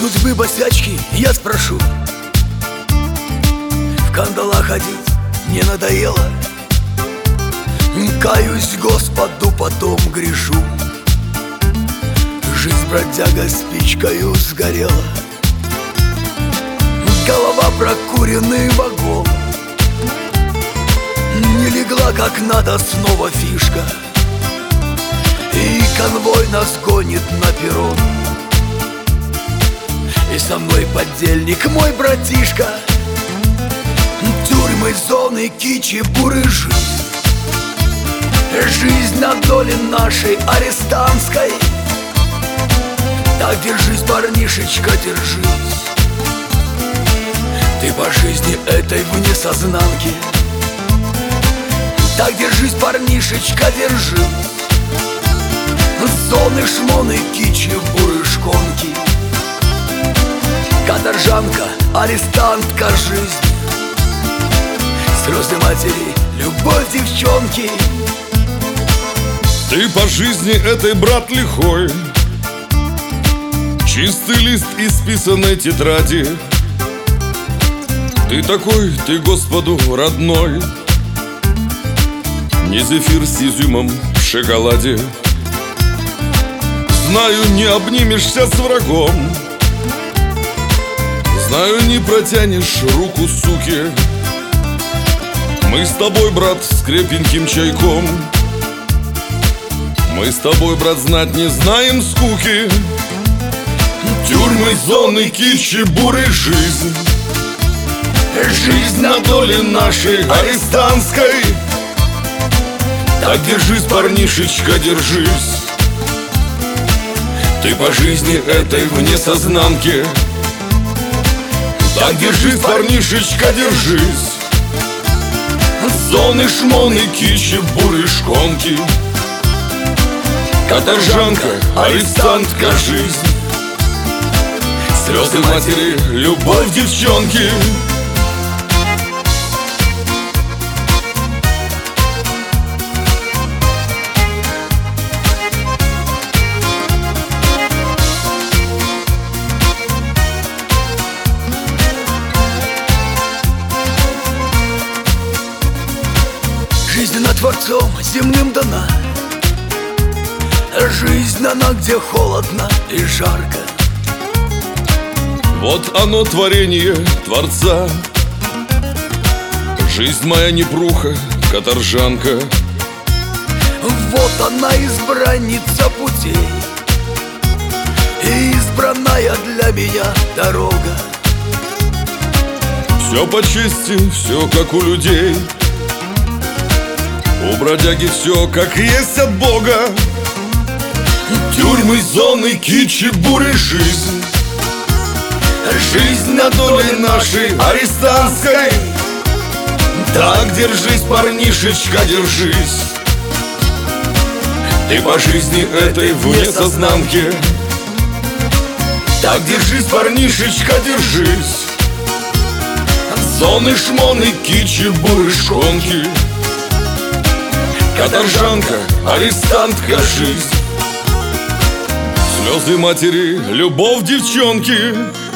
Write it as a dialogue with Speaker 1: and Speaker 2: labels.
Speaker 1: судьбы босячки я спрошу: в кандалах ходить не надоело? Каюсь Господу, потом грешу. Жизнь бродяга спичкою сгорела. Голова прокуренный вагон. Не легла как надо снова фишка, и конвой нас гонит на перрон. И со мной подельник мой братишка. Тюрьмы, зоны, кичи, буры, жизнь. Жизнь на доле нашей арестантской. Так держись, парнишечка, держись. Ты по жизни этой вне сознанки. Так держись, парнишечка, держись. Зоны, шмоны, кичи, буры, шконки. Каторжанка, арестантка, жизнь. Слезы матери, любовь девчонки.
Speaker 2: Ты по жизни этой, брат, лихой. Чистый лист исписанной тетради. Ты такой, ты Господу родной. Не зефир с изюмом в шоколаде. Знаю, не обнимешься с врагом. Знаю, не протянешь руку суке. Мы с тобой, брат, с крепеньким чайком. Мы с тобой, брат, знать не знаем скуки. Тюрьмы, зоны, кичи, буры, жизнь. Жизнь на доле нашей арестантской. Так держись, парнишечка, держись. Ты по жизни этой вне сознанки. Так держись, парнишечка, держись. Зоны, шмоны, кичи, буры, шконки. Каторжанка, арестантка, жизнь. Слезы матери, любовь девчонки.
Speaker 1: Жизнь на Творцом земным дана. Жизнь она, где холодно и жарко.
Speaker 2: Вот оно, творение Творца. Жизнь моя непруха, каторжанка.
Speaker 1: Вот она, избранница путей, и избранная для меня дорога.
Speaker 2: Все по чести, все как у людей. У бродяги все как есть от Бога. Тюрьмы, зоны, кичи, буры, жизнь. Жизнь на доле нашей арестантской. Так держись, парнишечка, держись. Ты по жизни этой вне сознанки. Так держись, парнишечка, держись. Зоны, шмоны, кичи, буры, шконки. Каторжанка, арестантка, жизнь. Слезы матери, любовь девчонки.